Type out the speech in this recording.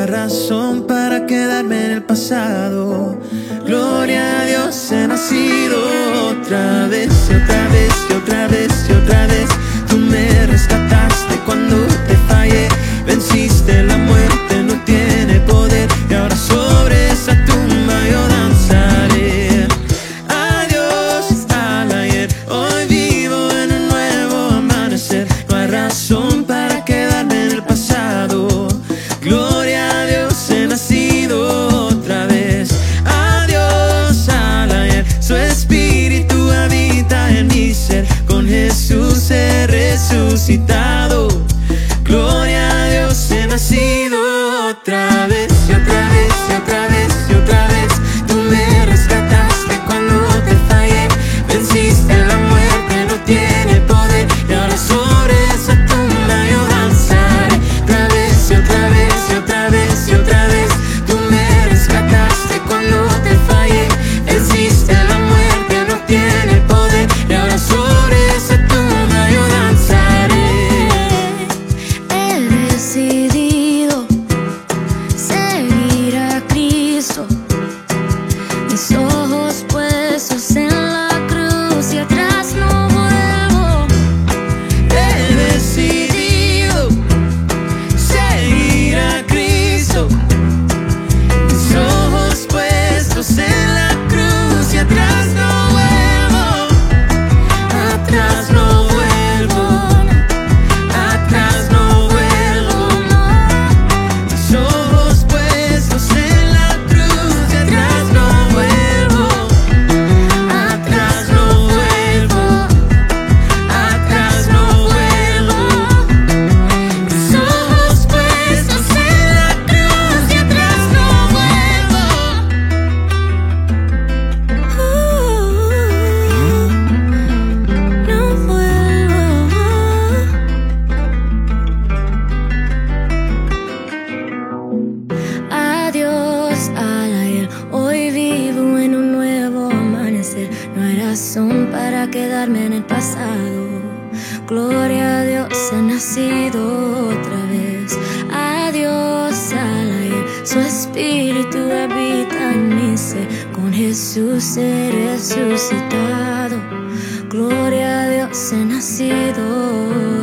hay razón para quedarme en el pasado. Gloria a Dios, he nacido otra vez y otra vez y otra vez y otra vez. Tú me rescataste cuando te fallé, venciste la muerte, no tiene poder, y ahora sobre esa tumba yo danzaré. Adiós al ayer, hoy vivo en un nuevo amanecer. No hay razón para quedarme en el pasado. Gloria a Dios, he nacido otra vez. Adiós al ayer, su espíritu habita en mi ser. Con Jesús he resucitado. Gloria a Dios, he nacido otra vez y otra vez y otra vez y otra vez. Tú me rescataste cuando te fallé, venciste la muerte, no tiene poder, y ahora sobre esa tumba yo danzaré. Otra vez y otra vez y otra vez y otra vez. Tú me rescataste cuando te fallé, venciste la muerte, no tiene poder, y ahora sobre esa tumba yo danzaré. He decidido seguir a Cristo, mis ojos puestos en la cruz y atrás no vuelvo. He decidido seguir a Cristo, mis ojos puestos en la cruz y atrás no vuelvo. Atrás no vuelvo, atrás no vuelvo. Mis ojos puestos en la cruz y atrás no vuelvo. Atrás no vuelvo, atrás no vuelvo. Mis ojos puestos en la cruz y atrás no vuelvo. No vuelvo. Adiós al ayer, hoy vivo en un nuevo amanecer. No hay razón para quedarme en el pasado. Gloria a Dios, he nacido otra vez. Adiós al ayer, su espíritu habita en mi ser. Con Jesús he resucitado. Gloria a Dios, he nacido